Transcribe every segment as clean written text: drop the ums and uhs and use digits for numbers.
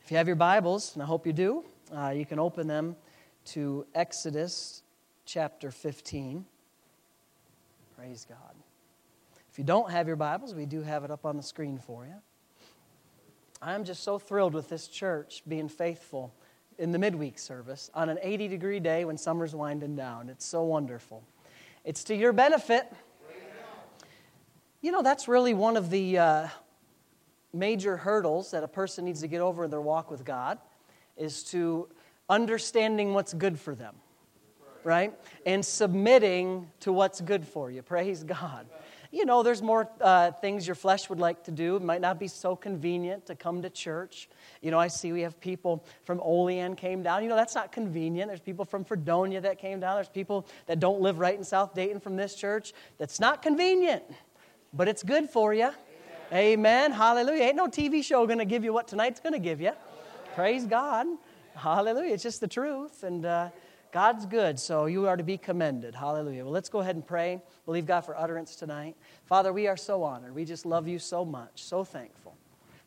If you have your Bibles, and I hope you do, you can open them to Exodus chapter 15. Praise God. If you don't have your Bibles, we do have it up on the screen for you. I'm just so thrilled with this church being faithful in the midweek service on an 80-degree day when summer's winding down. It's so wonderful. It's to your benefit. You know, that's really one of the major hurdles that a person needs to get over in their walk with God, is to understanding what's good for them, right? And submitting to what's good for you. Praise God. You know, there's more things your flesh would like to do. It might not be so convenient to come to church. You know, I see we have people from Olean came down. You know, that's not convenient. There's people from Fredonia that came down. There's people that don't live right in South Dayton from this church. That's not convenient, but it's good for you. Amen. Hallelujah. Ain't no TV show going to give you what tonight's going to give you. Praise God. Hallelujah. It's just the truth. And God's good, so you are to be commended. Hallelujah. Well, let's go ahead and pray. Believe God for utterance tonight. Father, we are so honored. We just love you so much. So thankful.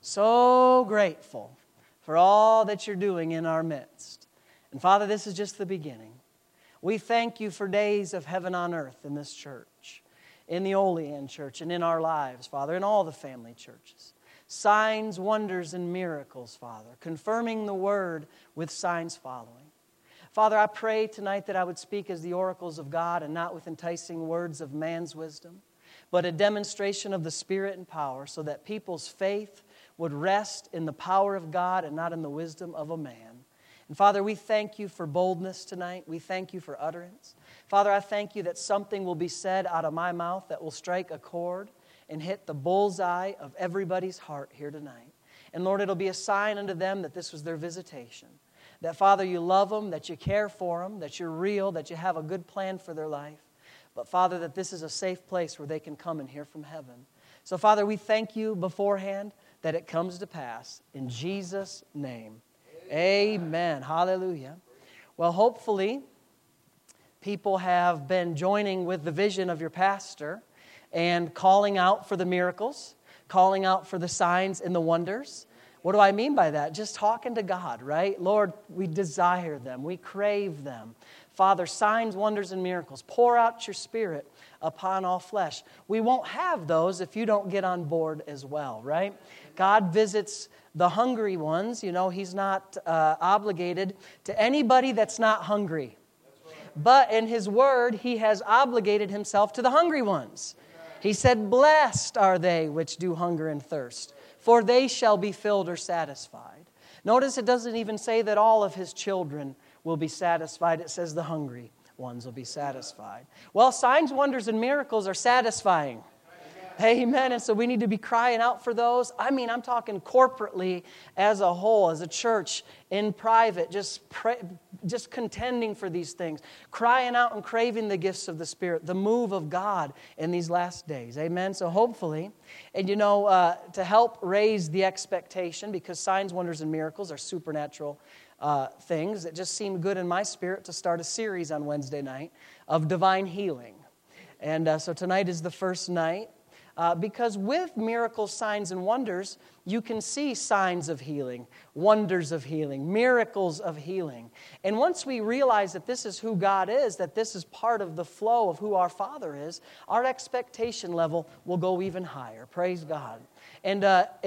So grateful for all that you're doing in our midst. And Father, this is just the beginning. We thank you for days of heaven on earth in this church, in the Olean church, and in our lives, Father, in all the family churches. Signs, wonders, and miracles, Father, confirming the word with signs following. Father, I pray tonight that I would speak as the oracles of God and not with enticing words of man's wisdom, but a demonstration of the Spirit and power so that people's faith would rest in the power of God and not in the wisdom of a man. And Father, we thank you for boldness tonight. We thank you for utterance. Father, I thank you that something will be said out of my mouth that will strike a chord and hit the bullseye of everybody's heart here tonight. And Lord, it'll be a sign unto them that this was their visitation. That, Father, you love them, that you care for them, that you're real, that you have a good plan for their life. But, Father, that this is a safe place where they can come and hear from heaven. So, Father, we thank you beforehand that it comes to pass. In Jesus' name, amen. Hallelujah. Well, hopefully, people have been joining with the vision of your pastor and calling out for the miracles, calling out for the signs and the wonders. What do I mean by that? Just talking to God, right? Lord, we desire them. We crave them. Father, signs, wonders, and miracles. Pour out your Spirit upon all flesh. We won't have those if you don't get on board as well, right? God visits the hungry ones. You know, He's not obligated to anybody that's not hungry. But in His Word, He has obligated Himself to the hungry ones. He said, blessed are they which do hunger and thirst, for they shall be filled or satisfied. Notice it doesn't even say that all of His children will be satisfied. It says the hungry ones will be satisfied. Well, signs, wonders, and miracles are satisfying. Amen. And so we need to be crying out for those. I mean, I'm talking corporately as a whole, as a church, in private, just contending for these things, crying out and craving the gifts of the Spirit, the move of God in these last days. Amen. So hopefully, and you know, to help raise the expectation, because signs, wonders, and miracles are supernatural things, it just seemed good in my spirit to start a series on Wednesday night of divine healing. And so tonight is the first night. Because with miracles, signs, and wonders, you can see signs of healing, wonders of healing, miracles of healing. And once we realize that this is who God is, that this is part of the flow of who our Father is, our expectation level will go even higher. Praise God. And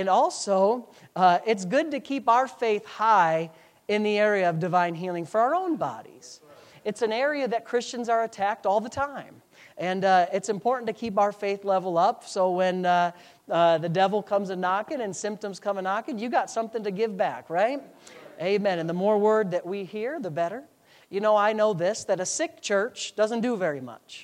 also, it's good to keep our faith high in the area of divine healing for our own bodies. It's an area that Christians are attacked all the time. And it's important to keep our faith level up so when the devil comes a knocking and symptoms come a knocking, you got something to give back, right? Amen. And the more word that we hear, the better. You know, I know this, that a sick church doesn't do very much.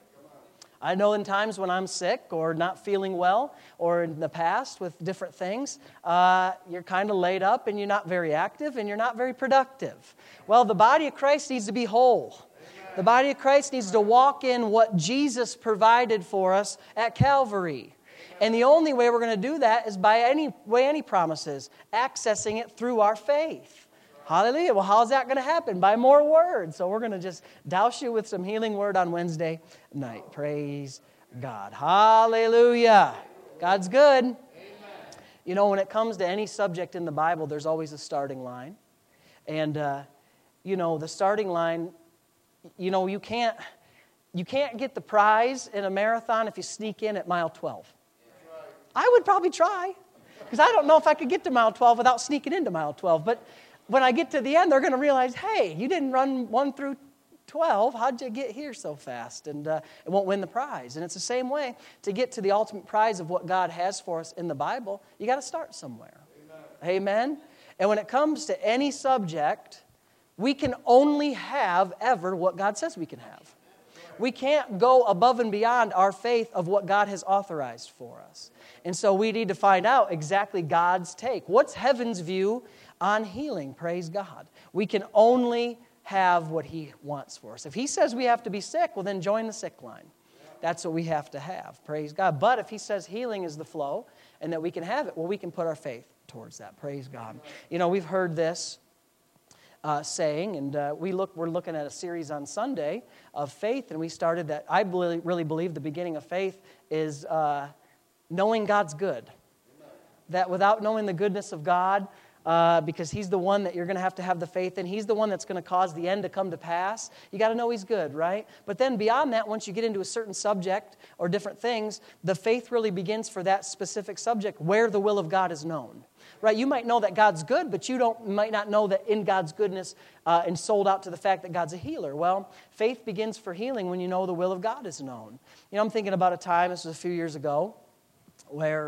I know in times when I'm sick or not feeling well or in the past with different things, you're kind of laid up and you're not very active and you're not very productive. Well, the body of Christ needs to be whole. The body of Christ needs to walk in what Jesus provided for us at Calvary. And the only way we're going to do that is by any promises, accessing it through our faith. Hallelujah. Well, how's that going to happen? By more word. So we're going to just douse you with some healing word on Wednesday night. Praise God. Hallelujah. God's good. You know, when it comes to any subject in the Bible, there's always a starting line. And, you know, the starting line, you know, you can't get the prize in a marathon if you sneak in at mile 12. I would probably try, because I don't know if I could get to mile 12 without sneaking into mile 12. But when I get to the end, they're going to realize, hey, you didn't run 1 through 12. How'd you get here so fast? And it won't win the prize. And it's the same way. To get to the ultimate prize of what God has for us in the Bible, you got to start somewhere. Amen. Amen? And when it comes to any subject, we can only have ever what God says we can have. We can't go above and beyond our faith of what God has authorized for us. And so we need to find out exactly God's take. What's heaven's view on healing? Praise God. We can only have what He wants for us. If He says we have to be sick, well, then join the sick line. That's what we have to have. Praise God. But if He says healing is the flow and that we can have it, well, we can put our faith towards that. Praise God. You know, we've heard this saying, and we're looking at a series on Sunday of faith, and we started that. I really believe the beginning of faith is knowing God's good. That without knowing the goodness of God, because He's the one that you're going to have the faith in. He's the one that's going to cause the end to come to pass. You got to know He's good, right? But then beyond that, once you get into a certain subject or different things, the faith really begins for that specific subject where the will of God is known. Right? You might know that God's good, but you might not know that in God's goodness and sold out to the fact that God's a healer. Well, faith begins for healing when you know the will of God is known. You know, I'm thinking about a time, this was a few years ago, where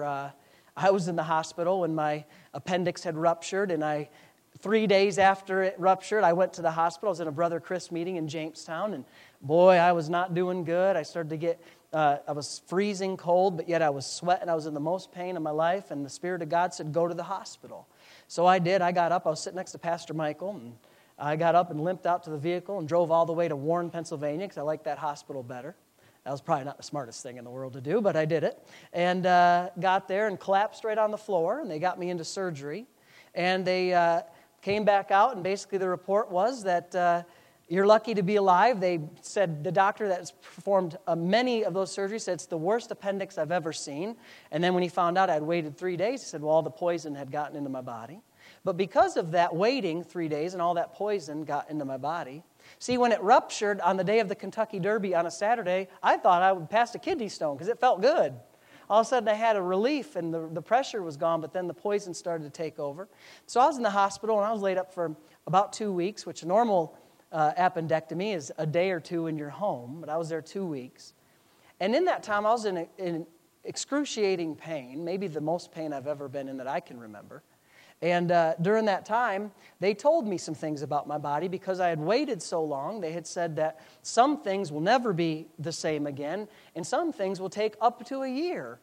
I was in the hospital when my appendix had ruptured, and 3 days after it ruptured, I went to the hospital. I was in a Brother Chris meeting in Jamestown, and boy, I was not doing good. I started to get, I was freezing cold, but yet I was sweating. I was in the most pain of my life, and the Spirit of God said, go to the hospital. So I did. I got up. I was sitting next to Pastor Michael, and I got up and limped out to the vehicle and drove all the way to Warren, Pennsylvania, because I liked that hospital better. That was probably not the smartest thing in the world to do, but I did it. And got there and collapsed right on the floor, and they got me into surgery. And they came back out, and basically the report was that you're lucky to be alive. They said, the doctor that's performed many of those surgeries said, it's the worst appendix I've ever seen. And then when he found out I'd waited 3 days, he said, well, all the poison had gotten into my body. But because of that waiting 3 days and all that poison got into my body, see, when it ruptured on the day of the Kentucky Derby on a Saturday, I thought I would pass a kidney stone because it felt good. All of a sudden I had a relief and the pressure was gone, but then the poison started to take over. So I was in the hospital and I was laid up for about 2 weeks, which a normal appendectomy is a day or two in your home, but I was there 2 weeks. And in that time I was in excruciating pain, maybe the most pain I've ever been in that I can remember. And during that time, they told me some things about my body because I had waited so long. They had said that some things will never be the same again, and some things will take up to a year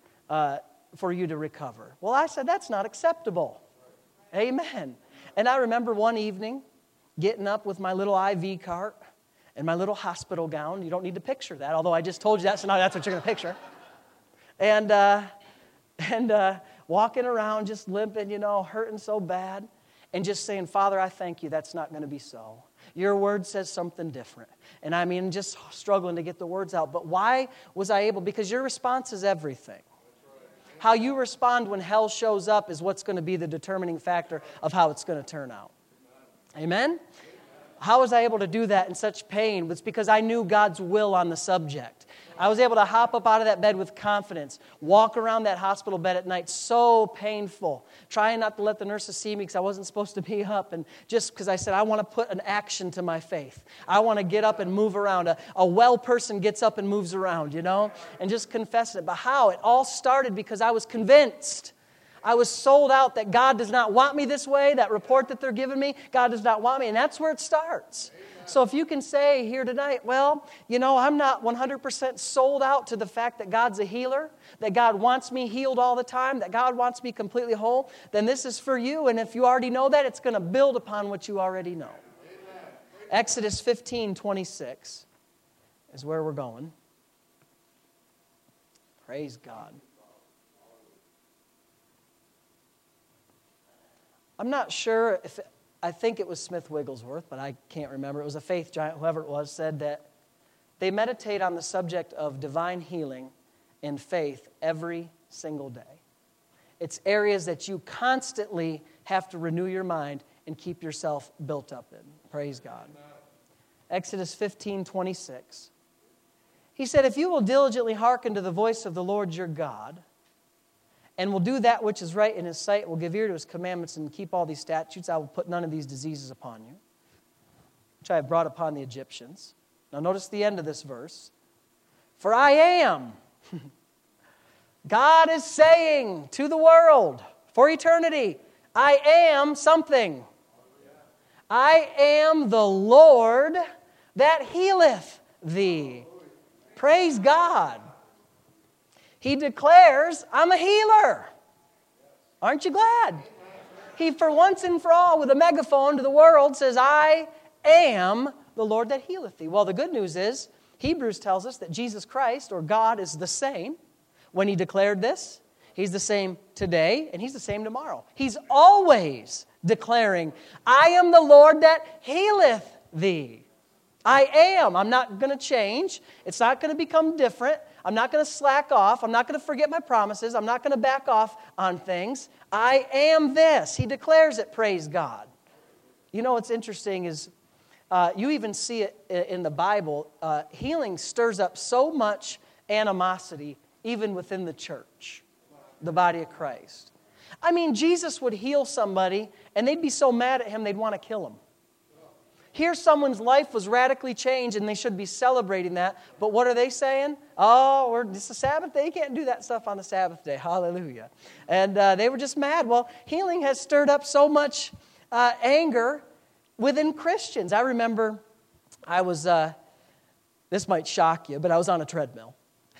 for you to recover. Well, I said, that's not acceptable. Amen. And I remember one evening getting up with my little IV cart and my little hospital gown. You don't need to picture that, although I just told you that, so now that's what you're going to picture. And walking around just limping, you know, hurting so bad, and just saying, Father, I thank you, that's not going to be so. Your word says something different. And I mean, just struggling to get the words out. But why was I able? Because your response is everything. How you respond when hell shows up is what's going to be the determining factor of how it's going to turn out. Amen? How was I able to do that in such pain? It's because I knew God's will on the subject. I was able to hop up out of that bed with confidence, walk around that hospital bed at night, so painful, trying not to let the nurses see me because I wasn't supposed to be up, and just because I said, I want to put an action to my faith. I want to get up and move around. A well person gets up and moves around, you know, and just confess it. But how? It all started because I was convinced. I was sold out that God does not want me this way, that report that they're giving me, God does not want me, and that's where it starts. So if you can say here tonight, well, you know, I'm not 100% sold out to the fact that God's a healer, that God wants me healed all the time, that God wants me completely whole, then this is for you. And if you already know that, it's going to build upon what you already know. Amen. Exodus 15:26 is where we're going. Praise God. I'm not sure if... I think it was Smith Wigglesworth, but I can't remember. It was a faith giant, whoever it was, said that they meditate on the subject of divine healing in faith every single day. It's areas that you constantly have to renew your mind and keep yourself built up in. Praise God. Exodus 15:26. He said, if you will diligently hearken to the voice of the Lord your God, and will do that which is right in His sight, will give ear to His commandments, and keep all these statutes, I will put none of these diseases upon you, which I have brought upon the Egyptians. Now notice the end of this verse. For I am. God is saying to the world for eternity, I am something. I am the Lord that healeth thee. Praise God. He declares, I'm a healer. Aren't you glad? He, for once and for all, with a megaphone to the world, says, I am the Lord that healeth thee. Well, the good news is, Hebrews tells us that Jesus Christ, or God, is the same. When He declared this, He's the same today, and He's the same tomorrow. He's always declaring, I am the Lord that healeth thee. I am. I'm not going to change. It's not going to become different. I'm not going to slack off. I'm not going to forget my promises. I'm not going to back off on things. I am this. He declares it, praise God. You know what's interesting is you even see it in the Bible. Healing stirs up so much animosity even within the church, the body of Christ. I mean, Jesus would heal somebody and they'd be so mad at Him they'd want to kill Him. Here someone's life was radically changed and they should be celebrating that. But what are they saying? Oh, it's the Sabbath day. You can't do that stuff on the Sabbath day. Hallelujah. And they were just mad. Well, healing has stirred up so much anger within Christians. I remember I was, this might shock you, but I was on a treadmill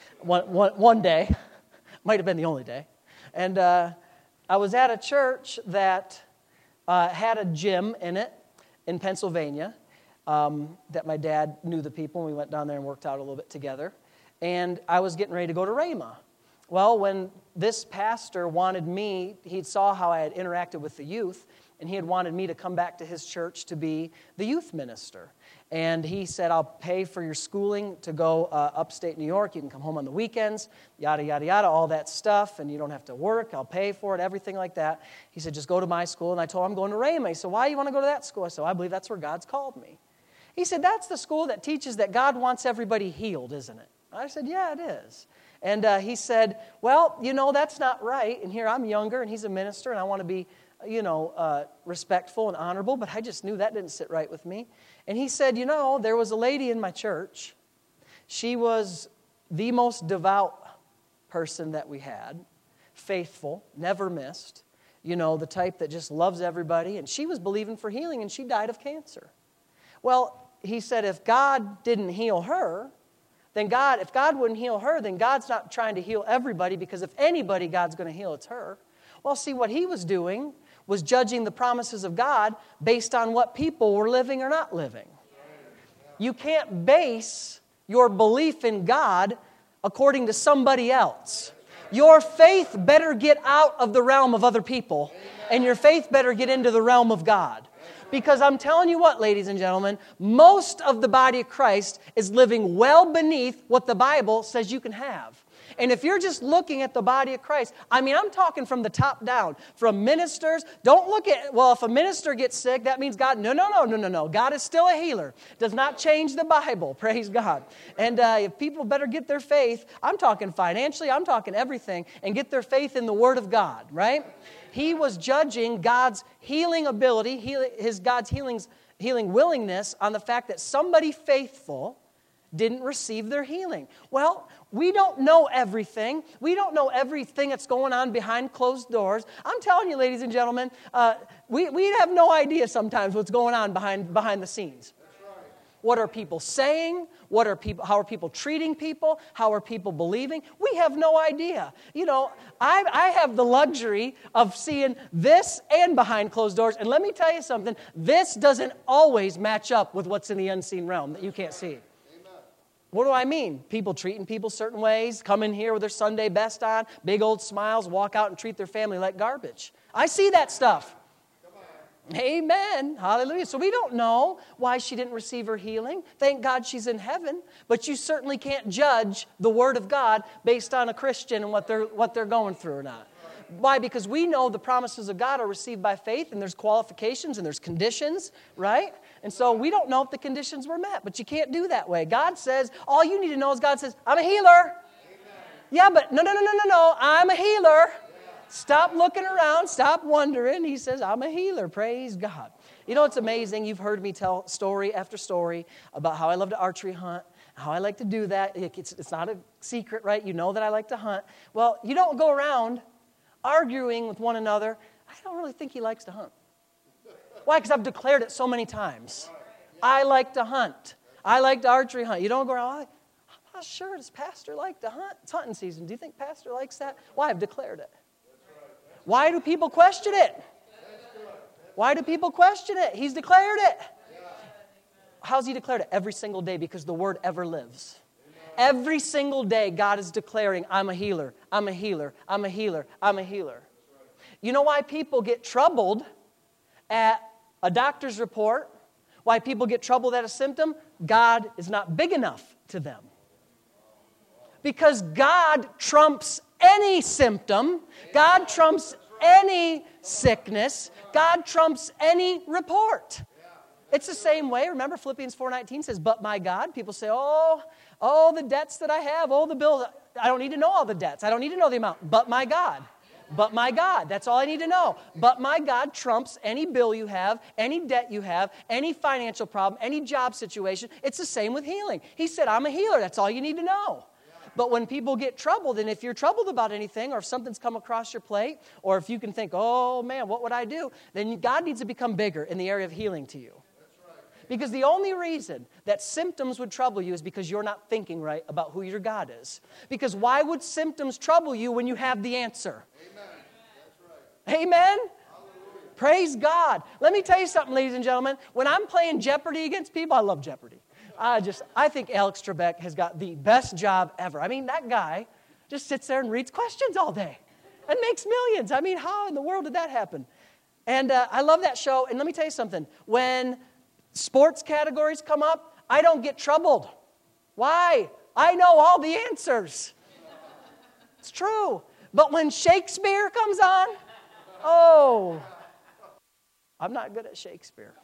one day. Might have been the only day. And I was at a church that had a gym in it. In Pennsylvania, that my dad knew the people, and we went down there and worked out a little bit together. And I was getting ready to go to Rhema. Well, when this pastor wanted me, he saw how I had interacted with the youth, and he had wanted me to come back to his church to be the youth minister. And he said, I'll pay for your schooling to go upstate New York. You can come home on the weekends, yada, yada, yada, all that stuff, and you don't have to work. I'll pay for it, everything like that. He said, just go to my school. And I told him I'm going to Rhema. He said, why do you want to go to that school? I said, I believe that's where God's called me. He said, that's the school that teaches that God wants everybody healed, isn't it? I said, yeah, it is. And he said, well, you know, that's not right. And here I'm younger, and he's a minister, and I want to be, respectful and honorable, but I just knew that didn't sit right with me. And he said, you know, there was a lady in my church. She was the most devout person that we had, faithful, never missed, the type that just loves everybody. And she was believing for healing, and she died of cancer. Well, he said, if God didn't heal her, then if God wouldn't heal her, then God's not trying to heal everybody, because if anybody God's going to heal, it's her. Well, see, what he was doing was judging the promises of God based on what people were living or not living. You can't base your belief in God according to somebody else. Your faith better get out of the realm of other people, and your faith better get into the realm of God. Because I'm telling you what, ladies and gentlemen, most of the body of Christ is living well beneath what the Bible says you can have. And if you're just looking at the body of Christ, I'm talking from the top down, from ministers. Don't look at, well, if a minister gets sick, that means God. No. God is still a healer. Does not change the Bible. Praise God. And if people better get their faith, I'm talking financially, I'm talking everything, and get their faith in the Word of God, right? He was judging God's healing ability, God's healing willingness on the fact that somebody faithful didn't receive their healing. Well, we don't know everything. We don't know everything that's going on behind closed doors. I'm telling you, ladies and gentlemen, we have no idea sometimes what's going on behind the scenes. That's right. What are people saying? How are people treating people? How are people believing? We have no idea. I have the luxury of seeing this and behind closed doors. And let me tell you something. This doesn't always match up with what's in the unseen realm that you can't see. What do I mean? People treating people certain ways, come in here with their Sunday best on, big old smiles, walk out and treat their family like garbage. I see that stuff. Amen. Hallelujah. So we don't know why she didn't receive her healing. Thank God she's in heaven. But you certainly can't judge the Word of God based on a Christian and what they're going through or not. Why? Because we know the promises of God are received by faith, and there's qualifications and there's conditions, right? And so we don't know if the conditions were met, but you can't do that way. God says, all you need to know is God says, I'm a healer. Amen. Yeah, but no, I'm a healer. Yeah. Stop looking around, stop wondering. He says, I'm a healer. Praise God. You know, it's amazing. You've heard me tell story after story about how I love to archery hunt, how I like to do that. It's not a secret, right? You know that I like to hunt. Well, you don't go around arguing with one another. I don't really think he likes to hunt. Why? Because I've declared it so many times. I like to hunt. I like to archery hunt. You don't go around, I'm not sure, does Pastor like to hunt? It's hunting season. Do you think Pastor likes that? Why? I've declared it. Why do people question it? Why do people question it? He's declared it. How's he declared it? Every single day, because the word ever lives. Every single day, God is declaring, I'm a healer, I'm a healer, I'm a healer, I'm a healer. You know why people get troubled at a doctor's report? Why people get troubled at a symptom? God is not big enough to them. Because God trumps any symptom. God trumps any sickness. God trumps any report. It's the same way. Remember Philippians 4:19 says, but my God. People say, oh, the debts that I have, oh, the bills. I don't need to know all the debts. I don't need to know the amount. But my God. But my God. That's all I need to know. But my God trumps any bill you have, any debt you have, any financial problem, any job situation. It's the same with healing. He said, I'm a healer. That's all you need to know. But when people get troubled, and if you're troubled about anything, or if something's come across your plate, or if you can think, oh man, what would I do? Then God needs to become bigger in the area of healing to you. Because the only reason that symptoms would trouble you is because you're not thinking right about who your God is. Because why would symptoms trouble you when you have the answer? Amen. That's right. Amen? Hallelujah. Praise God. Let me tell you something, ladies and gentlemen. When I'm playing Jeopardy against people, I love Jeopardy. I think Alex Trebek has got the best job ever. I mean, that guy just sits there and reads questions all day and makes millions. I mean, how in the world did that happen? And I love that show. And let me tell you something. When sports categories come up, I don't get troubled. Why? I know all the answers. It's true. But when Shakespeare comes on, I'm not good at Shakespeare.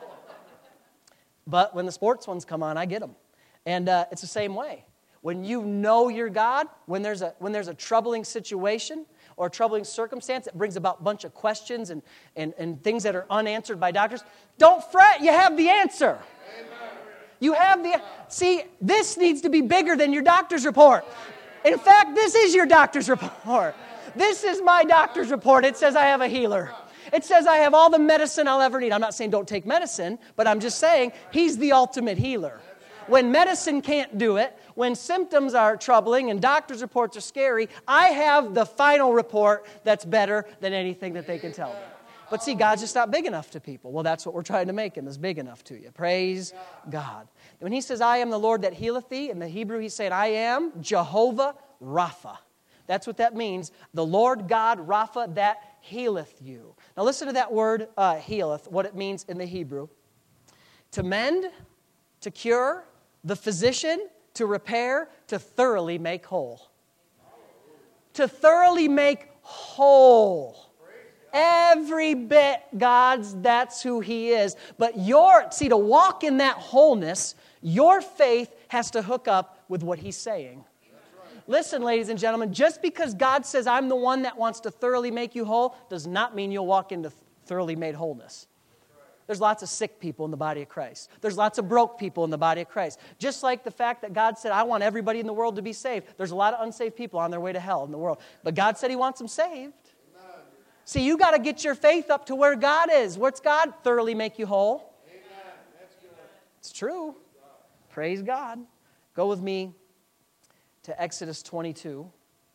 But when the sports ones come on, I get them. And it's the same way. When you know your God, when there's a troubling situation or a troubling circumstance that brings about a bunch of questions and things that are unanswered by doctors, don't fret, you have the answer. You have see, this needs to be bigger than your doctor's report. In fact, this is your doctor's report. This is my doctor's report. It says I have a healer. It says I have all the medicine I'll ever need. I'm not saying don't take medicine, but I'm just saying He's the ultimate healer. When medicine can't do it, when symptoms are troubling and doctor's reports are scary, I have the final report that's better than anything that they can tell me. But see, God's just not big enough to people. Well, that's what we're trying to make Him, is big enough to you. Praise God. When He says, I am the Lord that healeth thee, in the Hebrew He's saying, I am Jehovah Rapha. That's what that means. The Lord God Rapha that healeth you. Now listen to that word, healeth, what it means in the Hebrew. To mend, to cure, the physician, to repair, to thoroughly make whole. To thoroughly make whole. Every bit God's, that's who He is. But to walk in that wholeness, your faith has to hook up with what He's saying. Listen, ladies and gentlemen, just because God says, I'm the one that wants to thoroughly make you whole, does not mean you'll walk into thoroughly made wholeness. There's lots of sick people in the body of Christ. There's lots of broke people in the body of Christ. Just like the fact that God said, I want everybody in the world to be saved. There's a lot of unsaved people on their way to hell in the world. But God said He wants them saved. Amen. See, you got to get your faith up to where God is. What's God? Thoroughly make you whole. Amen. That's good. It's true. Praise God. Go with me to Exodus 22.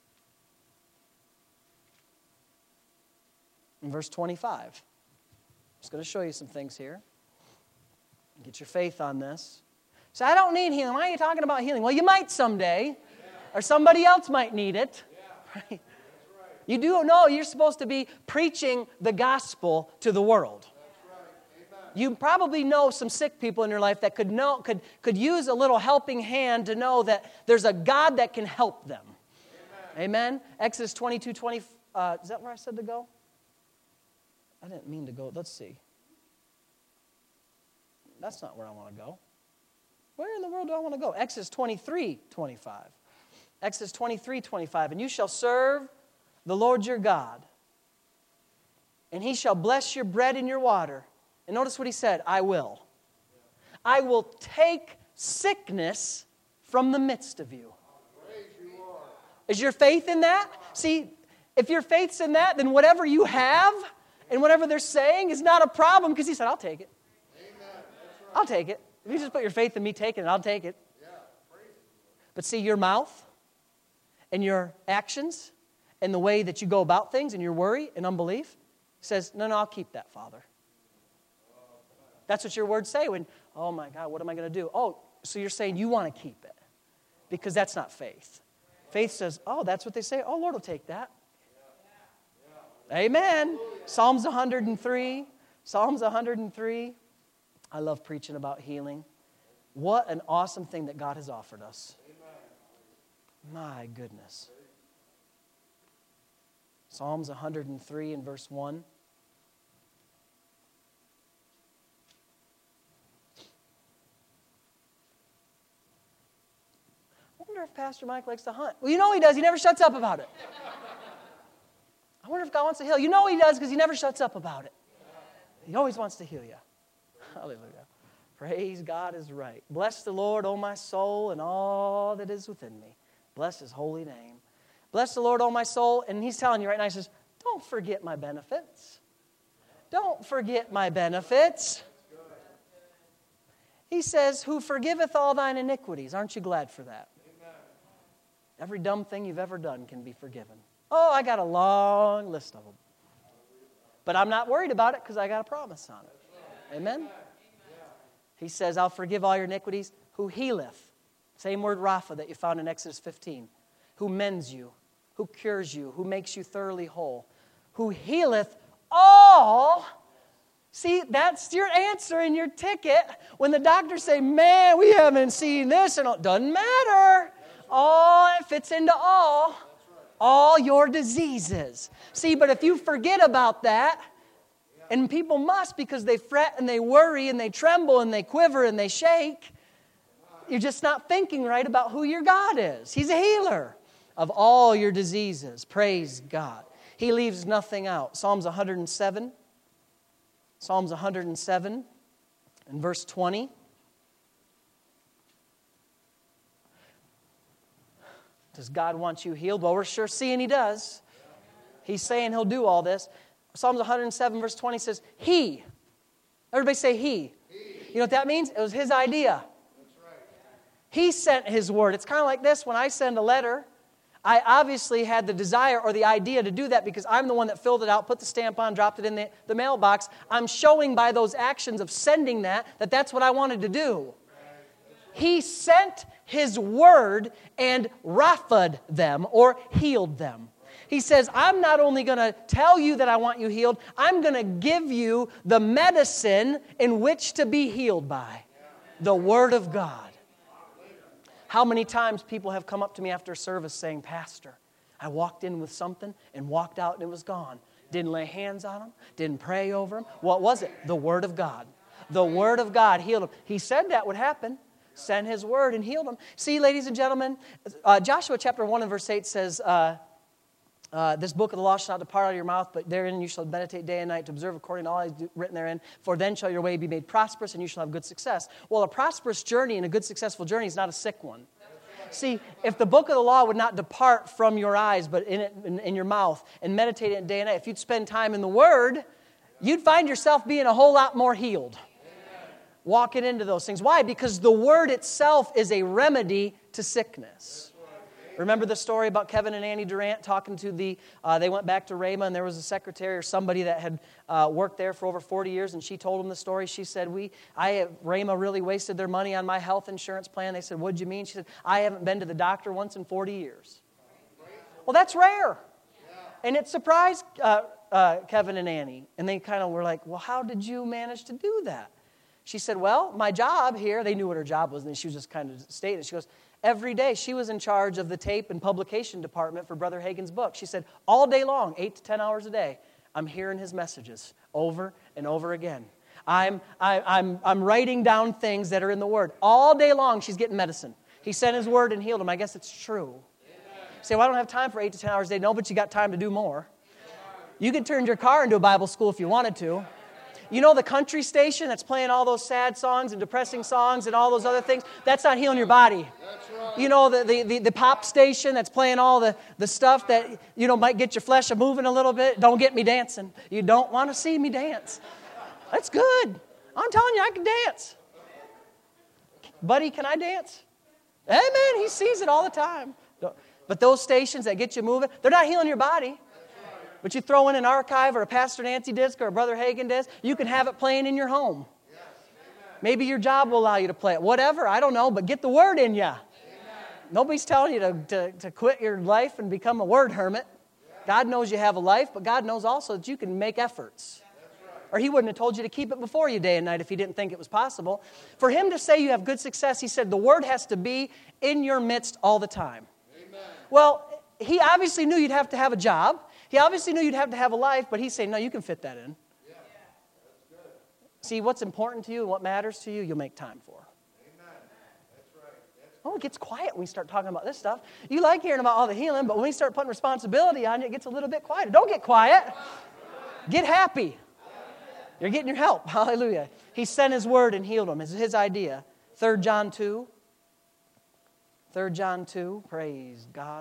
In verse 25. I'm just going to show you some things here. Get your faith on this. So I don't need healing. Why are you talking about healing? Well, you might someday. Or somebody else might need it. Right? You do know you're supposed to be preaching the gospel to the world. You probably know some sick people in your life that could use a little helping hand to know that there's a God that can help them. Amen? Exodus 22, is that where I said to go? I didn't mean to go. Let's see. That's not where I want to go. Where in the world do I want to go? Exodus 23:25. Exodus 23:25. And you shall serve the Lord your God, and He shall bless your bread and your water. And notice what He said, I will. I will take sickness from the midst of you. Is your faith in that? See, if your faith's in that, then whatever you have and whatever they're saying is not a problem, because He said, I'll take it. I'll take it. If you just put your faith in me taking it, I'll take it. But see, your mouth and your actions and the way that you go about things and your worry and unbelief says, no, I'll keep that, Father. That's what your words say when, oh my God, what am I going to do? Oh, so you're saying you want to keep it, because that's not faith. Faith says, oh, that's what they say. Oh, Lord will take that. Amen. Psalms 103. Psalms 103. I love preaching about healing. What an awesome thing that God has offered us. My goodness. Psalms 103 and verse 1. I wonder if Pastor Mike likes to hunt. Well, you know he does. He never shuts up about it. I wonder if God wants to heal. You know he does, because He never shuts up about it. He always wants to heal you. Hallelujah. Praise God is right. Bless the Lord, O my soul, and all that is within me. Bless His holy name. Bless the Lord, O my soul. And He's telling you right now, He says, don't forget my benefits. Don't forget my benefits. He says, who forgiveth all thine iniquities. Aren't you glad for that? Every dumb thing you've ever done can be forgiven. Oh, I got a long list of them. But I'm not worried about it, because I got a promise on it. Amen? He says, I'll forgive all your iniquities. Who healeth. Same word, Rapha, that you found in Exodus 15. Who mends you. Who cures you. Who makes you thoroughly whole. Who healeth all. See, that's your answer in your ticket. When the doctors say, man, we haven't seen this. And it doesn't matter. All, it fits into all. All your diseases. See, but if you forget about that, and people must, because they fret and they worry and they tremble and they quiver and they shake, you're just not thinking right about who your God is. He's a healer of all your diseases. Praise God. He leaves nothing out. Psalms 107. Psalms 107 and verse 20. Does God want you healed? Well, we're sure seeing He does. He's saying He'll do all this. Psalms 107 verse 20 says, He. Everybody say He. You know what that means? It was His idea. He sent His word. It's kind of like this. When I send a letter, I obviously had the desire or the idea to do that, because I'm the one that filled it out, put the stamp on, dropped it in the mailbox. I'm showing by those actions of sending that that's what I wanted to do. He sent His word and Rapha'd them, or healed them. He says, I'm not only going to tell you that I want you healed, I'm going to give you the medicine in which to be healed by. The Word of God. How many times people have come up to me after service saying, Pastor, I walked in with something and walked out and it was gone. Didn't lay hands on them, didn't pray over them. What was it? The Word of God. The Word of God healed them. He said that would happen. Sent His Word and healed them. See, ladies and gentlemen, Joshua chapter 1 and verse 8 says, this book of the law shall not depart out of your mouth, but therein you shall meditate day and night to observe according to all that is written therein. For then shall your way be made prosperous, and you shall have good success. Well, a prosperous journey and a good successful journey is not a sick one. See, if the book of the law would not depart from your eyes, but in your mouth, and meditate it day and night, if you'd spend time in the Word, you'd find yourself being a whole lot more healed. Walking into those things. Why? Because the Word itself is a remedy to sickness. Remember the story about Kevin and Annie Durant talking to they went back to Rhema, and there was a secretary or somebody that had worked there for over 40 years, and she told them the story. She said, Rhema really wasted their money on my health insurance plan. They said, what'd you mean? She said, I haven't been to the doctor once in 40 years. Well, that's rare. And it surprised Kevin and Annie. And they kind of were like, well, how did you manage to do that? She said, well, my job here, they knew what her job was, and she was just kind of stating it. She goes, every day she was in charge of the tape and publication department for Brother Hagin's book. She said, all day long, 8 to 10 hours a day, I'm hearing his messages over and over again. I'm writing down things that are in the Word. All day long, she's getting medicine. He sent His Word and healed him. I guess it's true. You say, well, I don't have time for 8 to 10 hours a day. No, but you got time to do more. You could turn your car into a Bible school if you wanted to. You know the country station that's playing all those sad songs and depressing songs and all those other things? That's not healing your body. That's right. You know the pop station that's playing all the stuff that, might get your flesh moving a little bit? Don't get me dancing. You don't want to see me dance. That's good. I'm telling you, I can dance. Buddy, can I dance? Amen. He sees it all the time. But those stations that get you moving, they're not healing your body. But you throw in an archive or a Pastor Nancy disc or a Brother Hagin disc, you can have it playing in your home. Yes, maybe your job will allow you to play it. Whatever, I don't know, but get the Word in you. Nobody's telling you to quit your life and become a Word hermit. God knows you have a life, but God knows also that you can make efforts. Or He wouldn't have told you to keep it before you day and night if He didn't think it was possible. For Him to say you have good success, He said the Word has to be in your midst all the time. Amen. Well, He obviously knew you'd have to have a job. He obviously knew you'd have to have a life, but He's saying, no, you can fit that in. Yeah. That's good. See, what's important to you and what matters to you, you'll make time for. Amen. That's right. It gets quiet when we start talking about this stuff. You like hearing about all the healing, but when we start putting responsibility on you, it gets a little bit quieter. Don't get quiet. Get happy. You're getting your help. Hallelujah. He sent His Word and healed them. It's His idea. 3 John 2. 3 John 2. Praise God.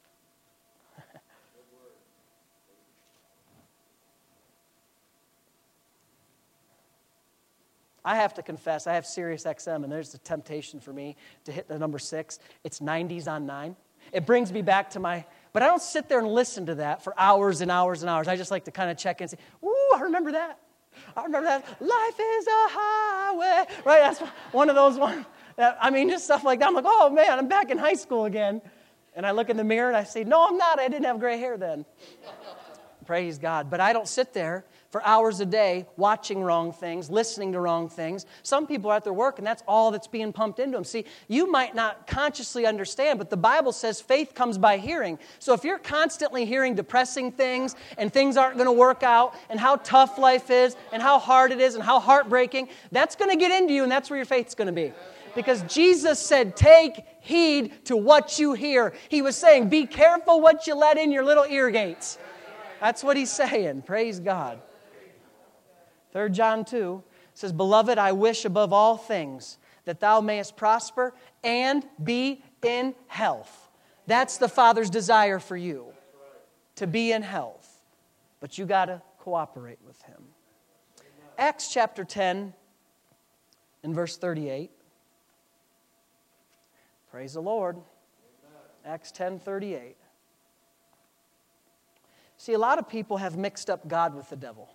I have to confess, I have Sirius XM, and there's a temptation for me to hit the number 6. It's 90s on 9. It brings me back to but I don't sit there and listen to that for hours and hours and hours. I just like to kind of check in and say, ooh, I remember that. I remember that. Life is a highway. Right, that's one of those ones. Just stuff like that. I'm like, oh, man, I'm back in high school again. And I look in the mirror and I say, no, I'm not. I didn't have gray hair then. Praise God. But I don't sit there for hours a day watching wrong things, listening to wrong things. Some people are at their work, and that's all that's being pumped into them. See, you might not consciously understand, but the Bible says faith comes by hearing. So if you're constantly hearing depressing things and things aren't going to work out and how tough life is and how hard it is and how heartbreaking, that's going to get into you, and that's where your faith's going to be. Because Jesus said, take heed to what you hear. He was saying, be careful what you let in your little ear gates. That's what He's saying. Praise God. 3 John 2 says, beloved, I wish above all things that thou mayest prosper and be in health. That's the Father's desire for you, to be in health. But you got to cooperate with Him. Acts chapter 10 and verse 38. Praise the Lord. Acts 10:38. See, a lot of people have mixed up God with the devil.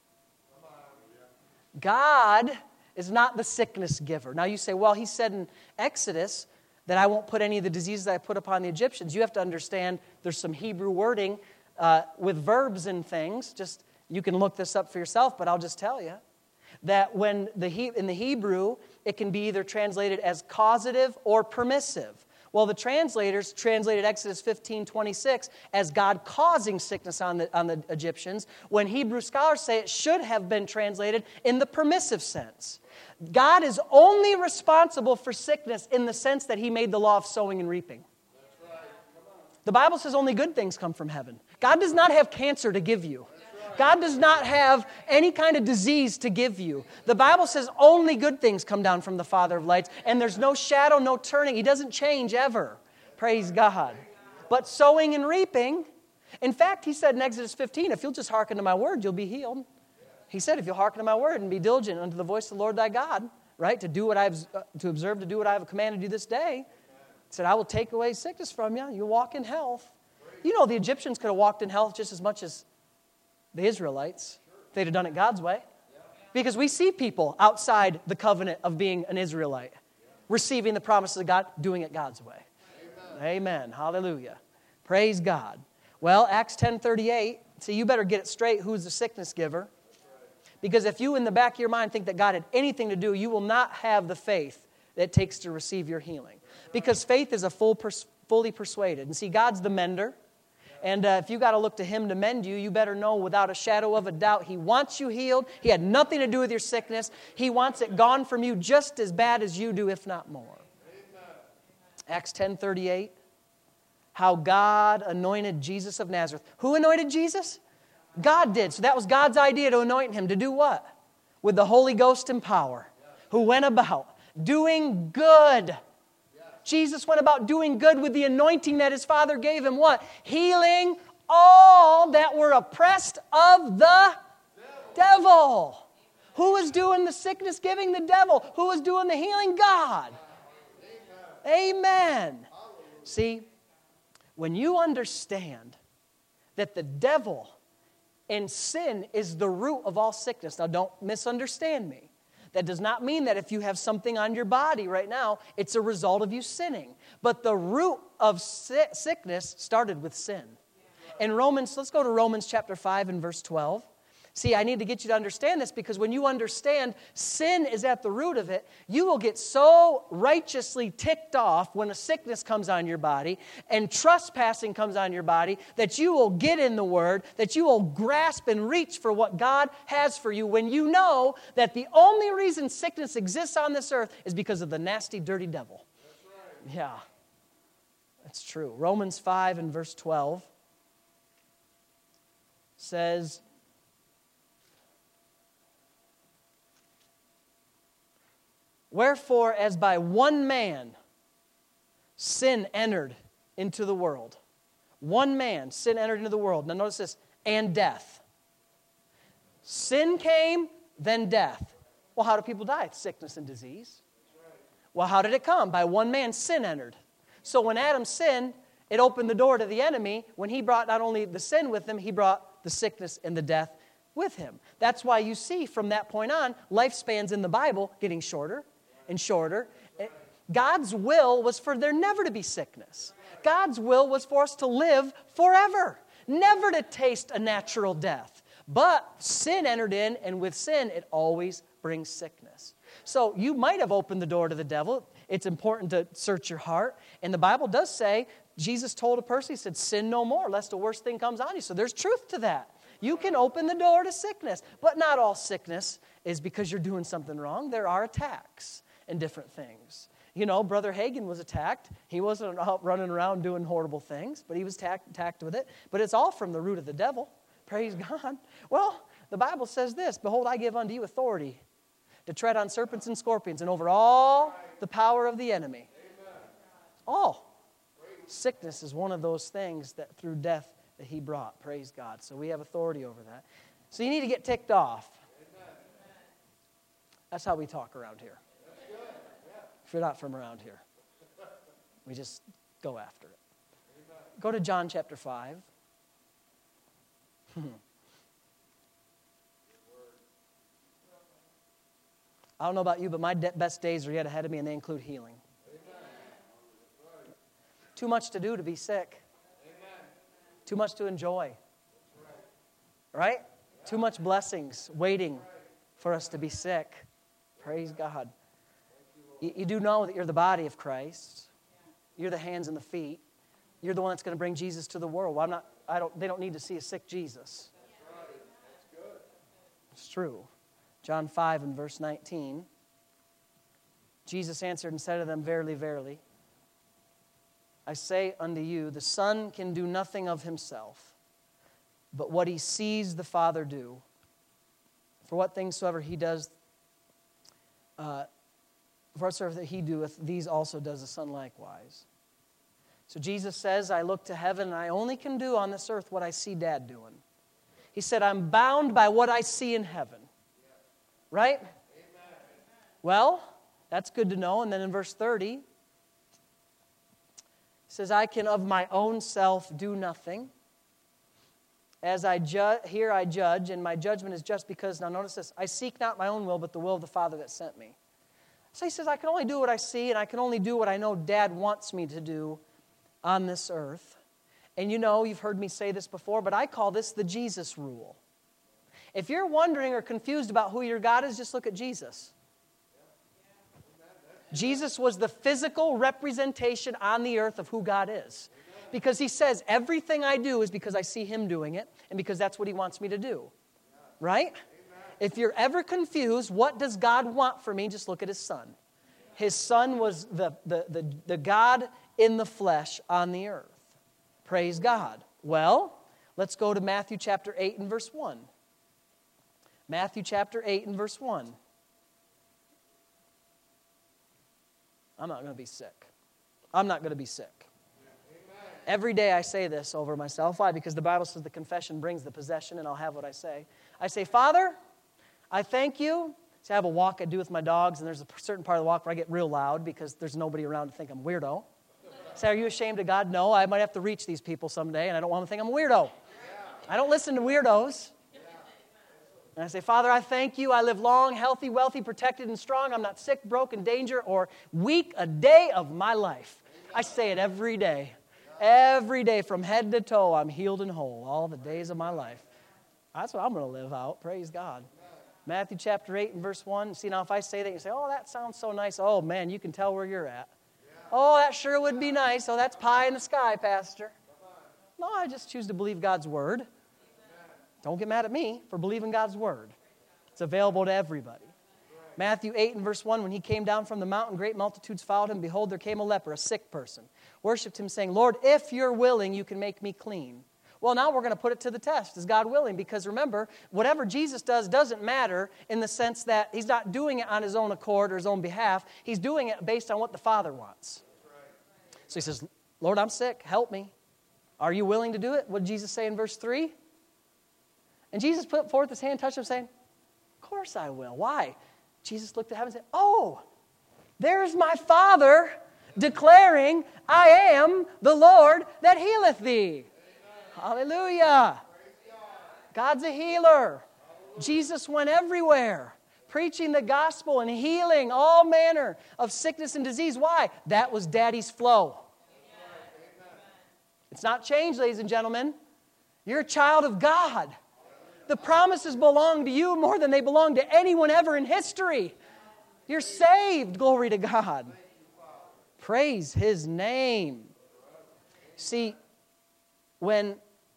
God is not the sickness giver. Now you say, well, He said in Exodus that I won't put any of the diseases I put upon the Egyptians. You have to understand there's some Hebrew wording with verbs and things. Just you can look this up for yourself, but I'll just tell you that when in the Hebrew, it can be either translated as causative or permissive. Well, the translators translated Exodus 15:26 as God causing sickness on the Egyptians, when Hebrew scholars say it should have been translated in the permissive sense. God is only responsible for sickness in the sense that He made the law of sowing and reaping. That's right. The Bible says only good things come from heaven. God does not have cancer to give you. God does not have any kind of disease to give you. The Bible says only good things come down from the Father of lights, and there's no shadow, no turning. He doesn't change ever. Praise God. But sowing and reaping, in fact, He said in Exodus 15, if you'll just hearken to my word, you'll be healed. He said, if you'll hearken to my word and be diligent unto the voice of the Lord thy God, right, to observe to do what I have commanded you this day, He said, I will take away sickness from you. You'll walk in health. You know, the Egyptians could have walked in health just as much as the Israelites, if they'd have done it God's way. Because we see people outside the covenant of being an Israelite, receiving the promises of God, doing it God's way. Amen. Hallelujah. Praise God. Well, Acts 10:38, see, you better get it straight. Who's the sickness giver? Because if you in the back of your mind think that God had anything to do, you will not have the faith that it takes to receive your healing. Because faith is a fully persuaded. And see, God's the mender. And if you got to look to Him to mend you, you better know without a shadow of a doubt He wants you healed. He had nothing to do with your sickness. He wants it gone from you just as bad as you do, if not more. Amen. Acts 10:38, how God anointed Jesus of Nazareth. Who anointed Jesus? God did. So that was God's idea to anoint Him. To do what? With the Holy Ghost and power. Who went about doing good. Jesus went about doing good with the anointing that His Father gave Him. What? Healing all that were oppressed of the devil. Who was doing the sickness giving? The devil. Who was doing the healing? God. Amen. See, when you understand that the devil and sin is the root of all sickness. Now, don't misunderstand me. That does not mean that if you have something on your body right now, it's a result of you sinning. But the root of sickness started with sin. In Romans, let's go to Romans chapter 5 and verse 12. See, I need to get you to understand this because when you understand sin is at the root of it, you will get so righteously ticked off when a sickness comes on your body and trespassing comes on your body that you will get in the Word, that you will grasp and reach for what God has for you when you know that the only reason sickness exists on this earth is because of the nasty, dirty devil. That's right. Yeah, that's true. Romans 5 and verse 12 says, wherefore, as by one man sin entered into the world. One man, sin entered into the world. Now notice this, and death. Sin came, then death. Well, how do people die? Sickness and disease. Well, how did it come? By one man, sin entered. So when Adam sinned, it opened the door to the enemy. When he brought not only the sin with him, he brought the sickness and the death with him. That's why you see from that point on, lifespans in the Bible getting shorter and shorter. God's will was for there never to be sickness. God's will was for us to live forever, never to taste a natural death. But sin entered in, and with sin, it always brings sickness. So you might have opened the door to the devil. It's important to search your heart. And the Bible does say, Jesus told a person, He said, sin no more, lest a worse thing comes on you. So there's truth to that. You can open the door to sickness. But not all sickness is because you're doing something wrong. There are attacks and different things. You know, Brother Hagin was attacked. He wasn't out running around doing horrible things, but he was attacked with it. But it's all from the root of the devil. Praise God. Well, the Bible says this, behold, I give unto you authority to tread on serpents and scorpions and over all the power of the enemy. All. Sickness is one of those things that through death that He brought. Praise God. So we have authority over that. So you need to get ticked off. That's how we talk around here. If you're not from around here, we just go after it. Go to John chapter 5. I don't know about you, but my best days are yet ahead of me, and they include healing. Too much to do to be sick. Too much to enjoy. Right? Too much blessings waiting for us to be sick. Praise God. You do know that you're the body of Christ. You're the hands and the feet. You're the one that's going to bring Jesus to the world. Well, they don't need to see a sick Jesus. It's true. John 5 and verse 19. Jesus answered and said to them, verily, verily, I say unto you, the Son can do nothing of Himself, but what He sees the Father do. For what things soever He does, for whatsoever that He doeth, these also does the Son likewise. So Jesus says, I look to heaven, and I only can do on this earth what I see Dad doing. He said, I'm bound by what I see in heaven. Right? Amen. Well, that's good to know. And then in verse 30, it says, I can of my own self do nothing. As I here I judge, and my judgment is just because, now notice this, I seek not my own will, but the will of the Father that sent me. So he says, I can only do what I see, and I can only do what I know Dad wants me to do on this earth. And you know, you've heard me say this before, but I call this the Jesus rule. If you're wondering or confused about who your God is, just look at Jesus. Jesus was the physical representation on the earth of who God is. Because he says, everything I do is because I see him doing it, and because that's what he wants me to do. Right? If you're ever confused, what does God want for me? Just look at his son. His son was the God in the flesh on the earth. Praise God. Well, let's go to Matthew chapter 8 and verse 1. Matthew chapter 8 and verse 1. I'm not going to be sick. I'm not going to be sick. Every day I say this over myself. Why? Because the Bible says the confession brings the possession, and I'll have what I say. I say, Father, I thank you. See, I have a walk I do with my dogs, and there's a certain part of the walk where I get real loud because there's nobody around to think I'm a weirdo. Say, are you ashamed of God? No, I might have to reach these people someday, and I don't want them to think I'm a weirdo. I don't listen to weirdos. And I say, Father, I thank you. I live long, healthy, wealthy, protected, and strong. I'm not sick, broke, in danger, or weak a day of my life. I say it every day. Every day from head to toe, I'm healed and whole all the days of my life. That's what I'm going to live out. Praise God. Matthew chapter 8 and verse 1. See, now if I say that, you say, oh, that sounds so nice. Oh, man, you can tell where you're at. Oh, that sure would be nice. Oh, that's pie in the sky, Pastor. No, I just choose to believe God's word. Don't get mad at me for believing God's word. It's available to everybody. Matthew 8 and verse 1, when he came down from the mountain, great multitudes followed him. Behold, there came a leper, a sick person. Worshipped him, saying, Lord, if you're willing, you can make me clean. Well, now we're going to put it to the test. Is God willing? Because remember, whatever Jesus does doesn't matter in the sense that he's not doing it on his own accord or his own behalf. He's doing it based on what the Father wants. So he says, Lord, I'm sick. Help me. Are you willing to do it? What did Jesus say in verse 3? And Jesus put forth his hand, touched him, saying, of course I will. Why? Jesus looked at heaven and said, oh, there's my Father declaring, I am the Lord that healeth thee. Hallelujah. God's a healer. Jesus went everywhere, preaching the gospel and healing all manner of sickness and disease. Why? That was Daddy's flow. It's not changed, ladies and gentlemen. You're a child of God. The promises belong to you more than they belong to anyone ever in history. You're saved, glory to God. Praise his name. See, when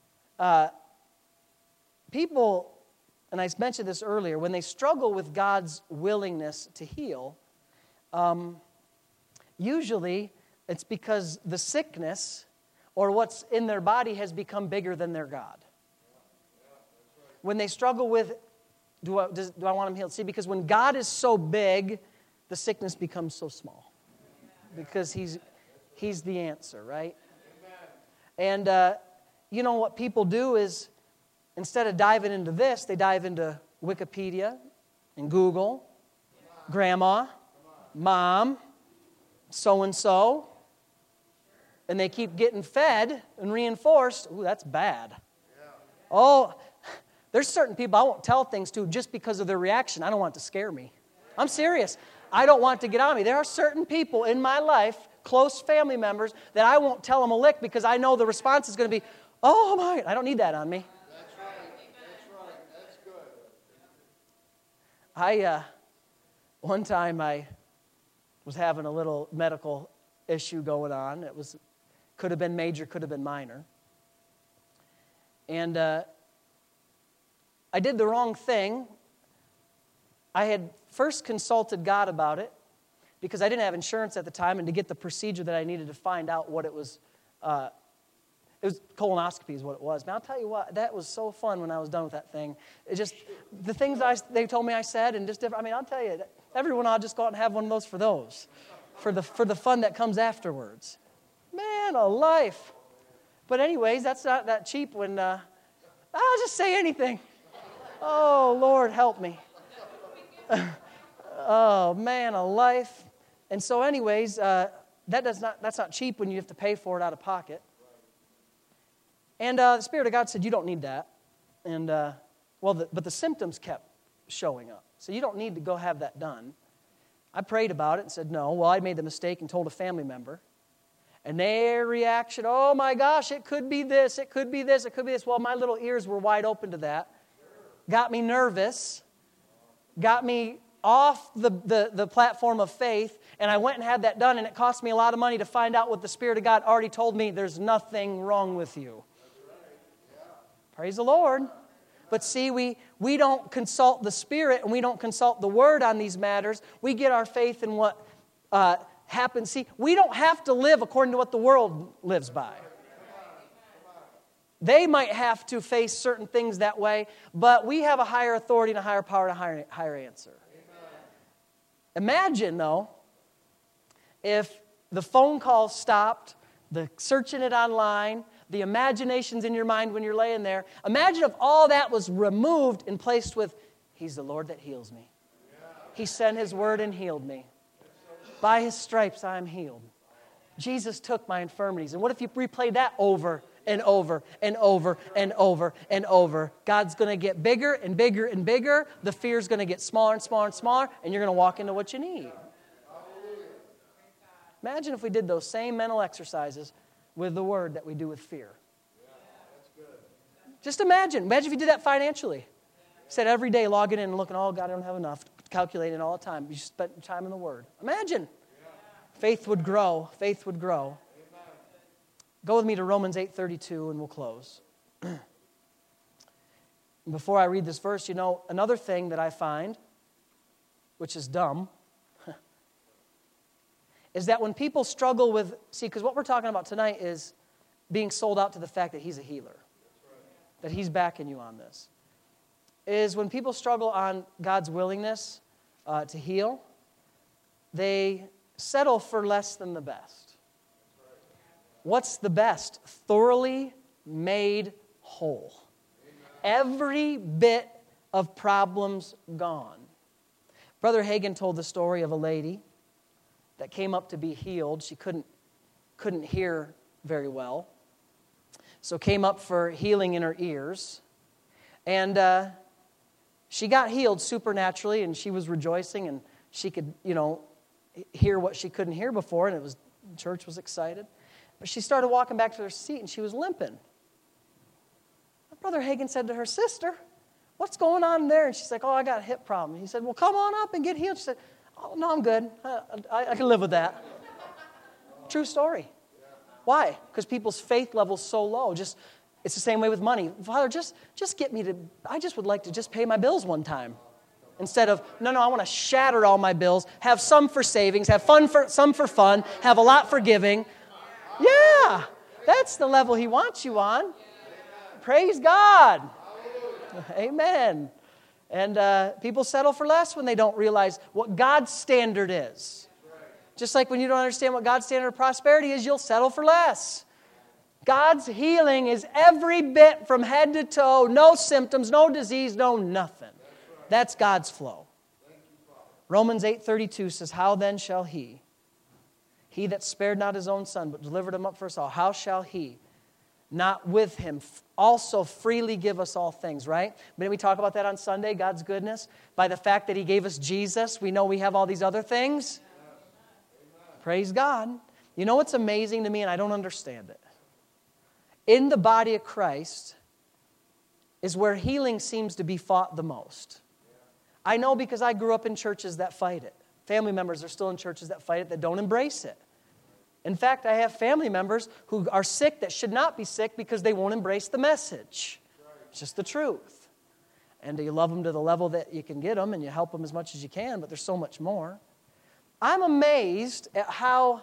people, and I mentioned this earlier, when they struggle with God's willingness to heal, usually it's because the sickness or what's in their body has become bigger than their God. When they struggle with, do I want them healed? See, because when God is so big, the sickness becomes so small. Because he's the answer, right? And you know what people do is, instead of diving into this, they dive into Wikipedia and Google, grandma, mom, so-and-so, and they keep getting fed and reinforced. Ooh, that's bad. Oh, there's certain people I won't tell things to just because of their reaction. I don't want it to scare me. I'm serious. I don't want it to get on me. There are certain people in my life, close family members, that I won't tell them a lick because I know the response is going to be, oh my, I don't need that on me. That's right. That's good. One time I was having a little medical issue going on. It could have been major, could have been minor. And I did the wrong thing. I had first consulted God about it because I didn't have insurance at the time, and to get the procedure that I needed to find out what it was colonoscopy is what it was. Man, I'll tell you what, that was so fun when I was done with that thing. It just, the things they told me I said, and just different, I'll tell you, everyone ought to just go out and have one of those for the fun that comes afterwards. Man, a life. But anyways, that's not that cheap when, I'll just say anything. Oh, Lord, help me. Oh, man, a life. And so anyways, that's not cheap when you have to pay for it out of pocket. And the Spirit of God said, you don't need that. And, but the symptoms kept showing up. So you don't need to go have that done. I prayed about it and said, no. Well, I made the mistake and told a family member. And their reaction, oh my gosh, it could be this, it could be this, it could be this. Well, my little ears were wide open to that. got me nervous, got me off the platform of faith, and I went and had that done, and it cost me a lot of money to find out what the Spirit of God already told me. There's nothing wrong with you. Praise the Lord. But see, we don't consult the Spirit and we don't consult the Word on these matters. We get our faith in what happens. See, we don't have to live according to what the world lives by. They might have to face certain things that way, but we have a higher authority and a higher power and a higher answer. Imagine, though, if the phone calls stopped, the searching it online, the imaginations in your mind when you're laying there. Imagine if all that was removed and placed with, He's the Lord that heals me. He sent His word and healed me. By His stripes I am healed. Jesus took my infirmities. And what if you replay that over and over and over and over and over? God's going to get bigger and bigger and bigger. The fear's going to get smaller and smaller and smaller, and you're going to walk into what you need. Imagine if we did those same mental exercises with the Word that we do with fear. Just imagine. Imagine if you did that financially. Said every day, logging in and looking, oh, God, I don't have enough. Calculating all the time. You spent time in the Word. Imagine. Faith would grow. Faith would grow. Go with me to Romans 8:32 and we'll close. Before I read this verse, another thing that I find, which is dumb, is that when people struggle with, because what we're talking about tonight is being sold out to the fact that He's a healer, that He's backing you on this, is when people struggle on God's willingness to heal, they settle for less than the best. What's the best? Thoroughly made whole. Every bit of problems gone. Brother Hagin told the story of a lady that came up to be healed. She couldn't hear very well. So came up for healing in her ears. And she got healed supernaturally, and she was rejoicing, and she could, hear what she couldn't hear before, and church was excited. But she started walking back to her seat, and she was limping. Brother Hagin said to her, sister, what's going on there? And she's like, oh, I got a hip problem. He said, well, come on up and get healed. She said, oh, no, I'm good. I can live with that. True story. Why? Because people's faith level's so low. It's the same way with money. Father, just get me to, I just would like to just pay my bills one time. Instead of, no, I want to shatter all my bills, have some for savings, have some for fun, have a lot for giving. Yeah, that's the level He wants you on. Praise God. Amen. And people settle for less when they don't realize what God's standard is. Just like when you don't understand what God's standard of prosperity is, you'll settle for less. God's healing is every bit from head to toe, no symptoms, no disease, no nothing. That's God's flow. Romans 8:32 says, how then shall He that spared not His own Son, but delivered Him up for us all, how shall He not with Him also freely give us all things, right? Didn't we talk about that on Sunday, God's goodness? By the fact that He gave us Jesus, we know we have all these other things. Praise God. You know what's amazing to me, and I don't understand it? In the body of Christ is where healing seems to be fought the most. I know because I grew up in churches that fight it. Family members are still in churches that fight it, that don't embrace it. In fact, I have family members who are sick that should not be sick because they won't embrace the message. It's just the truth. And you love them to the level that you can get them, and you help them as much as you can, but there's so much more. I'm amazed at how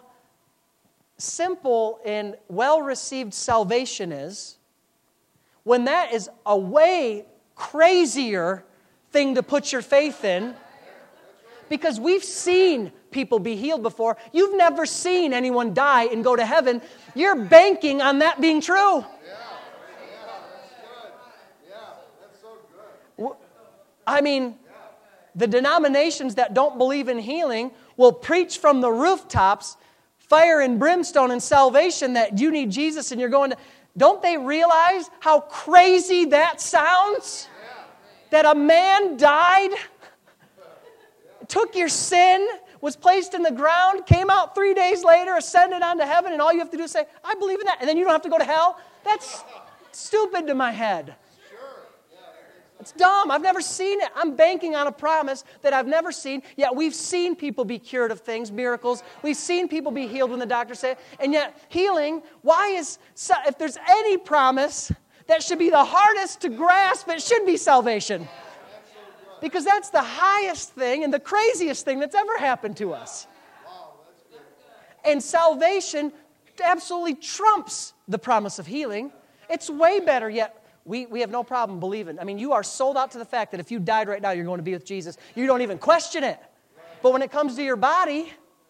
simple and well-received salvation is when that is a way crazier thing to put your faith in, because we've seen people be healed before. You've never seen anyone die and go to heaven. You're banking on that being true. Yeah, that's good. Yeah, that's so good. I mean, the denominations that don't believe in healing will preach from the rooftops fire and brimstone and salvation, that you need Jesus and you're going to... Don't they realize how crazy that sounds? That a man died, took your sin, was placed in the ground, came out 3 days later, ascended onto heaven, and all you have to do is say, I believe in that, and then you don't have to go to hell? That's stupid to my head. It's dumb. I've never seen it. I'm banking on a promise that I've never seen. Yet we've seen people be cured of things, miracles. We've seen people be healed when the doctors say it. And yet healing, if there's any promise that should be the hardest to grasp, it should be salvation. Because that's the highest thing and the craziest thing that's ever happened to us. And salvation absolutely trumps the promise of healing. It's way better, yet we have no problem believing. I mean, you are sold out to the fact that if you died right now, you're going to be with Jesus. You don't even question it. But when it comes to your body,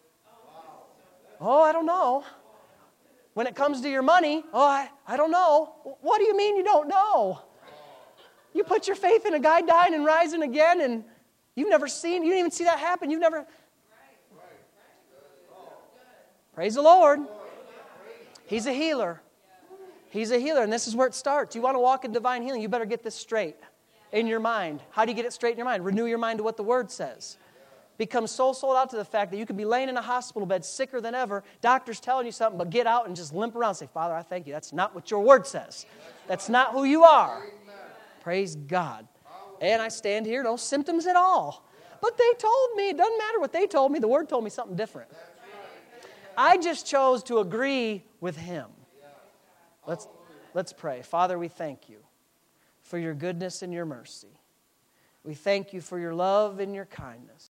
I don't know. When it comes to your money, I don't know. What do you mean you don't know? You put your faith in a guy dying and rising again, and you didn't even see that happen. Praise the Lord. He's a healer. He's a healer, and this is where it starts. You want to walk in divine healing, you better get this straight in your mind. How do you get it straight in your mind? Renew your mind to what the Word says. Become so sold out to the fact that you could be laying in a hospital bed sicker than ever, doctors telling you something, but get out and just limp around and say, Father, I thank you. That's not what your Word says. That's not who you are. Praise God. And I stand here, no symptoms at all. But they told me, it doesn't matter what they told me, the Word told me something different. I just chose to agree with Him. Let's pray. Father, we thank you for your goodness and your mercy. We thank you for your love and your kindness.